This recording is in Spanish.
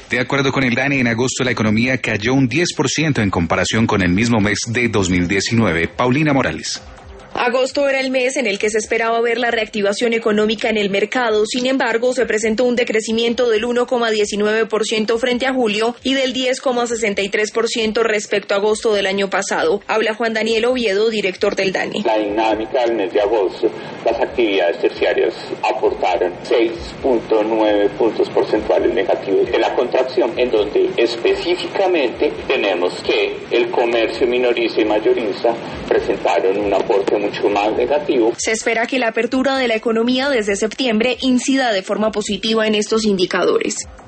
De acuerdo con el DANE, en agosto la economía cayó un 10% en comparación con el mismo mes de 2019. Paulina Morales. Agosto era el mes en el que se esperaba ver la reactivación económica en el mercado. Sin embargo, se presentó un decrecimiento del 1,19% frente a julio y del 10,63% respecto a agosto del año pasado. Habla Juan Daniel Oviedo, director del DANE. La dinámica del mes de agosto, las actividades terciarias aportaron 6,9 puntos porcentuales negativos de la contracción, en donde específicamente tenemos que el comercio minorista y mayorista presentaron un aporte mucho más negativo. Se espera que la apertura de la economía desde septiembre incida de forma positiva en estos indicadores.